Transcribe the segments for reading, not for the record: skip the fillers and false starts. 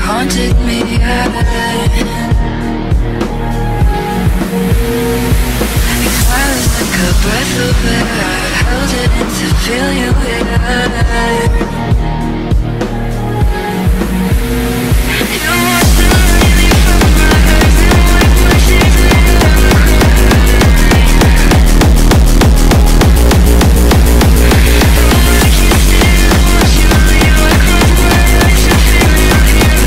haunted me. Your smile is like a breath of air. I held it in to feel you here. You must have known me from my eyes and wipe my tears whenever I cry. Oh, I can't stand to watch you leave. I close my eyes to feel you here.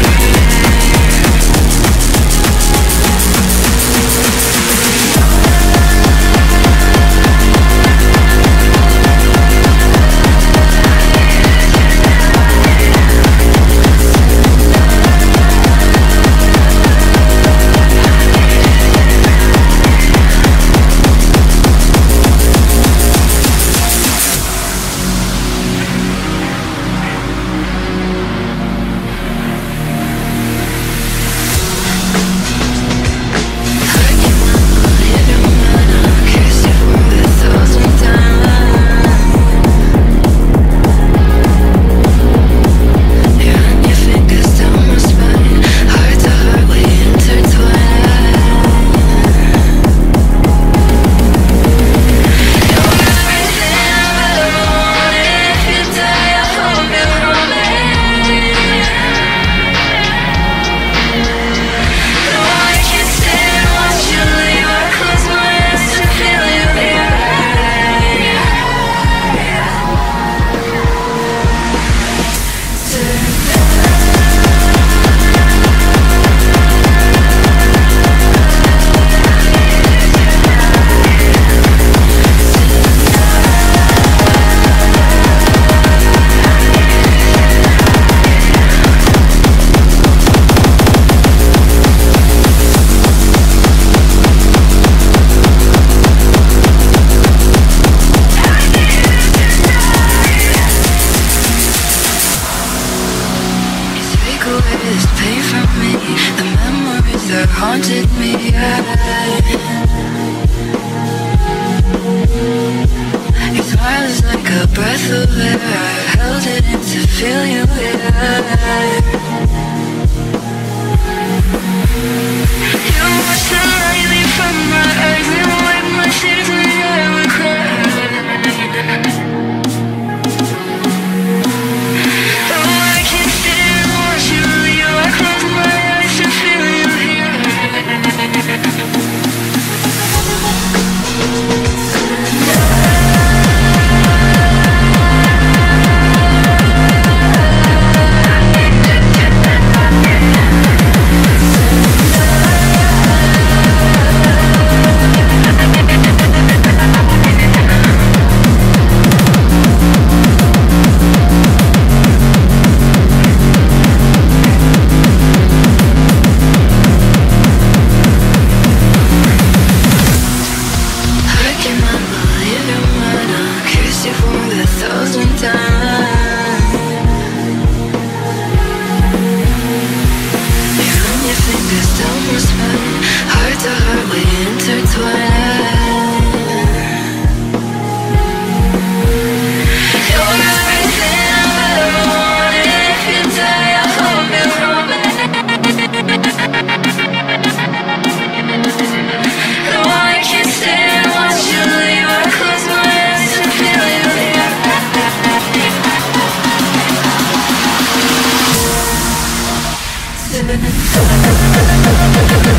Haunted me. Your smile is like a breath of air. I held it in to feel you here. You watch the light leave from my eyes and wipe my tears whenever I cry. Oh, I can't stand to watch you leave. I close my eyes to feel you here. We'll be right back.